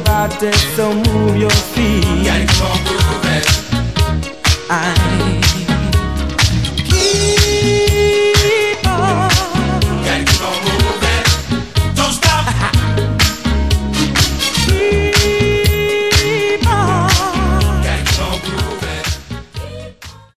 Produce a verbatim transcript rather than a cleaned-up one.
body, so move your feet. Gotta keep on